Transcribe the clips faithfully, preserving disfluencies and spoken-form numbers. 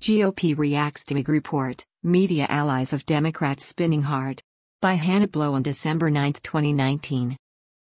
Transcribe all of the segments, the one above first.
G O P reacts to I G report, media allies of Democrats spinning hard. By Hannah Blow on December ninth twenty nineteen.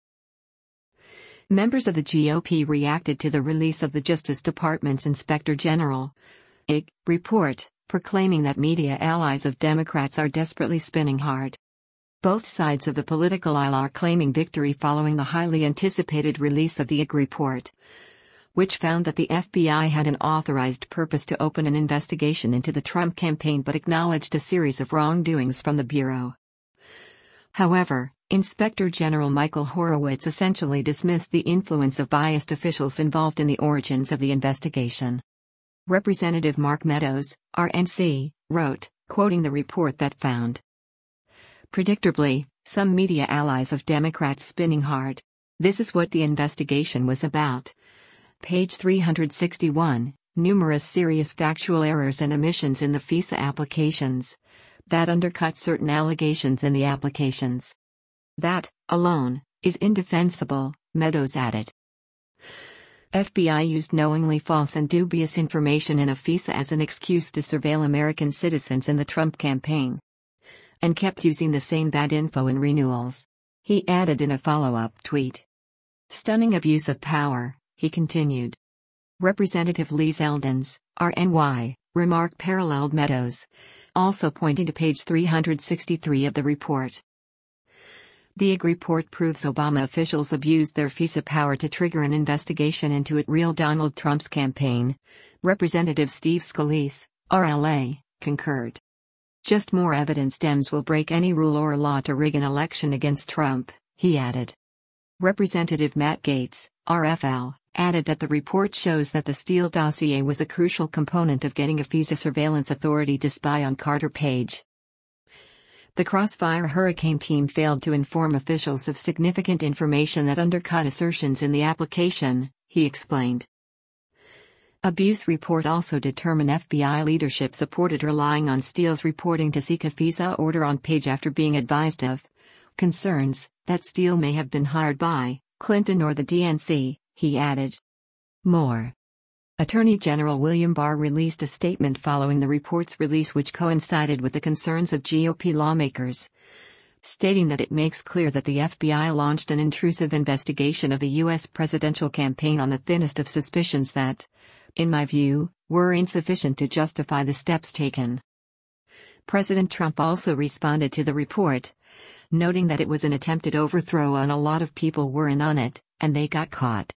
Members of the G O P reacted to the release of the Justice Department's Inspector General I G report, proclaiming that media allies of Democrats are desperately spinning hard. Both sides of the political aisle are claiming victory following the highly anticipated release of the I G report, which found that the F B I had an authorized purpose to open an investigation into the Trump campaign but acknowledged a series of wrongdoings from the Bureau. However, Inspector General Michael Horowitz essentially dismissed the influence of biased officials involved in the origins of the investigation. Representative Mark Meadows, R N C, wrote, quoting the report that found, "Predictably, some media allies of Democrats spinning hard. This is what the investigation was about." Page three hundred sixty-one, numerous serious factual errors and omissions in the FISA applications that undercut certain allegations in the applications. That, alone, is indefensible, Meadows added. F B I used knowingly false and dubious information in a FISA as an excuse to surveil American citizens in the Trump campaign, and kept using the same bad info in renewals. He added in a follow-up tweet. Stunning abuse of power, he continued. Representative Lee Zeldins, R N Y, remark paralleled Meadows, also pointing to page three hundred sixty-three of the report. The I G report proves Obama officials abused their FISA power to trigger an investigation into it real Donald Trump's campaign. Representative Steve Scalise, R L A, concurred. Just more evidence Dems will break any rule or law to rig an election against Trump, he added. Representative Matt Gaetz, R F L, added that the report shows that the Steele dossier was a crucial component of getting a FISA surveillance authority to spy on Carter Page. The Crossfire Hurricane team failed to inform officials of significant information that undercut assertions in the application, he explained. Abuse report also determined F B I leadership supported relying on Steele's reporting to seek a FISA order on Page after being advised of concerns that Steele may have been hired by Clinton or the D N C, he added. More. Attorney General William Barr released a statement following the report's release which coincided with the concerns of G O P lawmakers, stating that it makes clear that the F B I launched an intrusive investigation of the U S presidential campaign on the thinnest of suspicions that, in my view, were insufficient to justify the steps taken. President Trump also responded to the report, noting that it was an attempted overthrow and a lot of people were in on it, and they got caught.